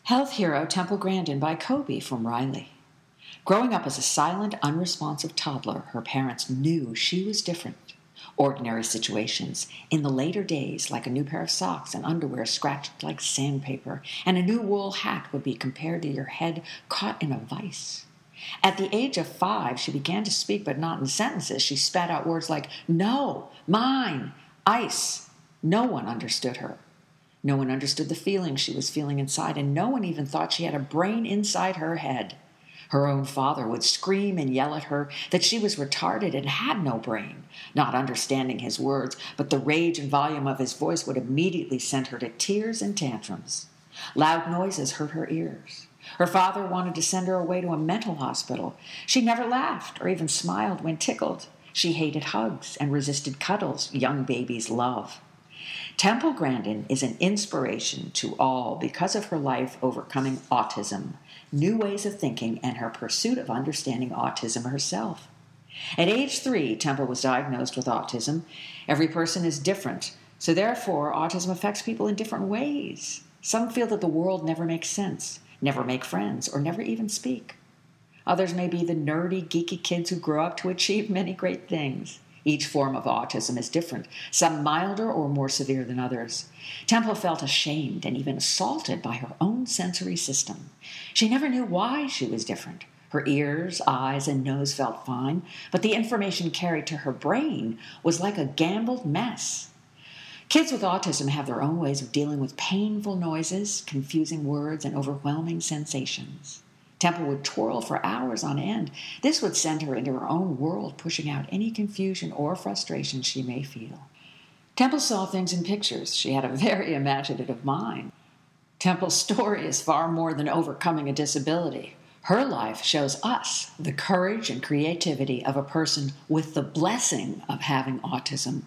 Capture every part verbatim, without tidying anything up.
Health Hero Temple Grandin by Kobe from Riley. Growing up as a silent, unresponsive toddler, her parents knew she was different. Ordinary situations, in the later days, like a new pair of socks and underwear scratched like sandpaper, and a new wool hat would be compared to your head caught in a vice. At the age of five, she began to speak, but not in sentences. She spat out words like, no, mine, ice. No one understood her. No one understood the feelings she was feeling inside, and no one even thought she had a brain inside her head. Her own father would scream and yell at her that she was retarded and had no brain, not understanding his words, but the rage and volume of his voice would immediately send her to tears and tantrums. Loud noises hurt her ears. Her father wanted to send her away to a mental hospital. She never laughed or even smiled when tickled. She hated hugs and resisted cuddles young babies love. Temple Grandin is an inspiration to all because of her life overcoming autism, new ways of thinking, and her pursuit of understanding autism herself. At age three, Temple was diagnosed with autism. Every person is different, so therefore autism affects people in different ways. Some feel that the world never makes sense, never make friends, or never even speak. Others may be the nerdy, geeky kids who grow up to achieve many great things. Each form of autism is different, some milder or more severe than others. Temple felt ashamed and even assaulted by her own sensory system. She never knew why she was different. Her ears, eyes, and nose felt fine, but the information carried to her brain was like a gambled mess. Kids with autism have their own ways of dealing with painful noises, confusing words, and overwhelming sensations. Temple would twirl for hours on end. This would send her into her own world, pushing out any confusion or frustration she may feel. Temple saw things in pictures. She had a very imaginative mind. Temple's story is far more than overcoming a disability. Her life shows us the courage and creativity of a person with the blessing of having autism.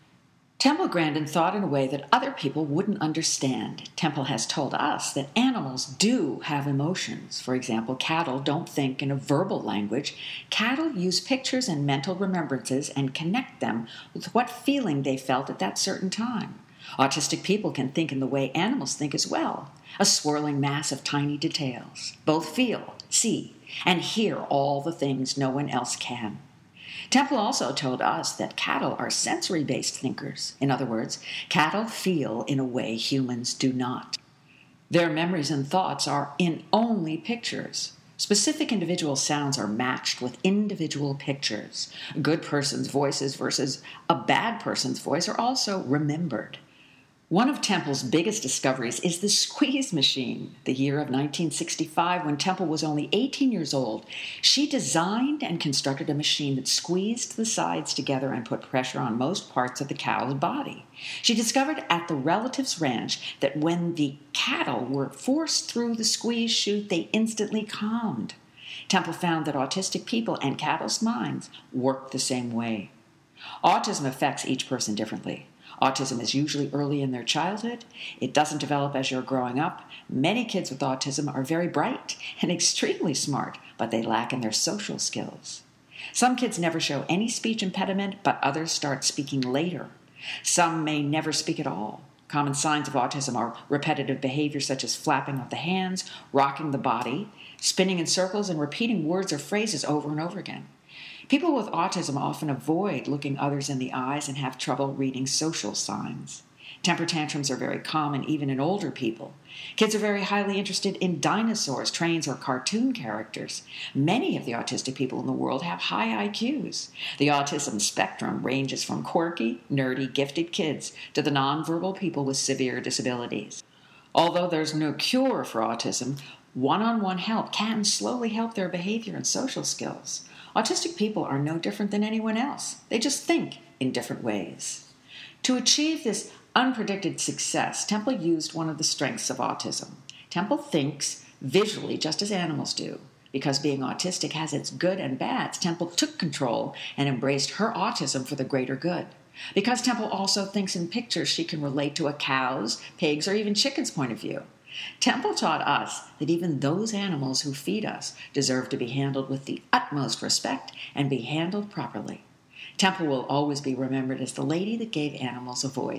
Temple Grandin thought in a way that other people wouldn't understand. Temple has told us that animals do have emotions. For example, cattle don't think in a verbal language. Cattle use pictures and mental remembrances and connect them with what feeling they felt at that certain time. Autistic people can think in the way animals think as well, a swirling mass of tiny details. Both feel, see, and hear all the things no one else can. Temple also told us that cattle are sensory-based thinkers. In other words, cattle feel in a way humans do not. Their memories and thoughts are in only pictures. Specific individual sounds are matched with individual pictures. A good person's voices versus a bad person's voice are also remembered. One of Temple's biggest discoveries is the squeeze machine. The year of nineteen sixty-five, when Temple was only eighteen years old, she designed and constructed a machine that squeezed the sides together and put pressure on most parts of the cow's body. She discovered at the relative's ranch that when the cattle were forced through the squeeze chute, they instantly calmed. Temple found that autistic people and cattle's minds work the same way. Autism affects each person differently. Autism is usually early in their childhood. It doesn't develop as you're growing up. Many kids with autism are very bright and extremely smart, but they lack in their social skills. Some kids never show any speech impediment, but others start speaking later. Some may never speak at all. Common signs of autism are repetitive behavior such as flapping of the hands, rocking the body, spinning in circles, and repeating words or phrases over and over again. People with autism often avoid looking others in the eyes and have trouble reading social signs. Temper tantrums are very common even in older people. Kids are very highly interested in dinosaurs, trains, or cartoon characters. Many of the autistic people in the world have high I Qs. The autism spectrum ranges from quirky, nerdy, gifted kids to the nonverbal people with severe disabilities. Although there's no cure for autism, one-on-one help can slowly help their behavior and social skills. Autistic people are no different than anyone else. They just think in different ways. To achieve this unpredicted success, Temple used one of the strengths of autism. Temple thinks visually just as animals do. Because being autistic has its good and bads, Temple took control and embraced her autism for the greater good. Because Temple also thinks in pictures, she can relate to a cow's, pig's, or even chicken's point of view. Temple taught us that even those animals who feed us deserve to be handled with the utmost respect and be handled properly. Temple will always be remembered as the lady that gave animals a voice.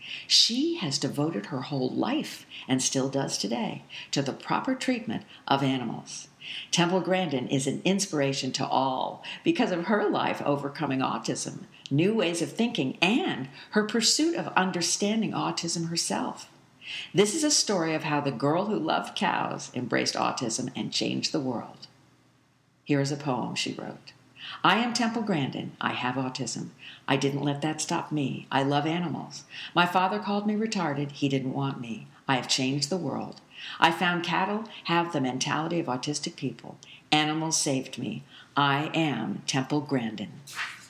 She has devoted her whole life, and still does today, to the proper treatment of animals. Temple Grandin is an inspiration to all because of her life overcoming autism, new ways of thinking, and her pursuit of understanding autism herself. This is a story of how the girl who loved cows embraced autism and changed the world. Here is a poem she wrote. I am Temple Grandin. I have autism. I didn't let that stop me. I love animals. My father called me retarded. He didn't want me. I have changed the world. I found cattle have the mentality of autistic people. Animals saved me. I am Temple Grandin.